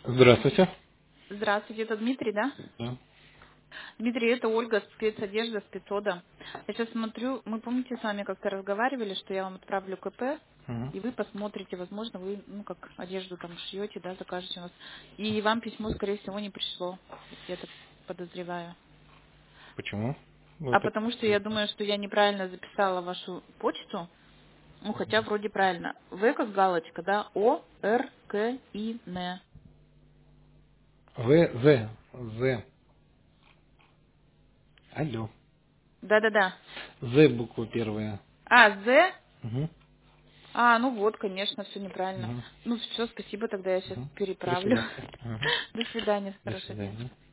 Здравствуйте. Здравствуйте, это Дмитрий, да? Да. Дмитрий, это Ольга, спецодежда, спецода. Я сейчас смотрю, мы, помните, с вами как-то разговаривали, что я вам отправлю КП, Мгм. и вы посмотрите, возможно, вы, как одежду там шьете, да, закажете у нас. И вам письмо, скорее всего, не пришло, я так подозреваю. Почему? Вы А так потому что я говорите? думаю, что я неправильно записала вашу почту, хотя вроде правильно. В как галочка, да, О, Р, К, И, Н. З. Алло. Да-да-да. З буква первая. А, З? Угу. Ну вот, конечно, все неправильно. Угу. Ну все, спасибо, тогда я сейчас Угу. До переправлю. свидания. Угу. До свидания, До хорошего дня. свидания.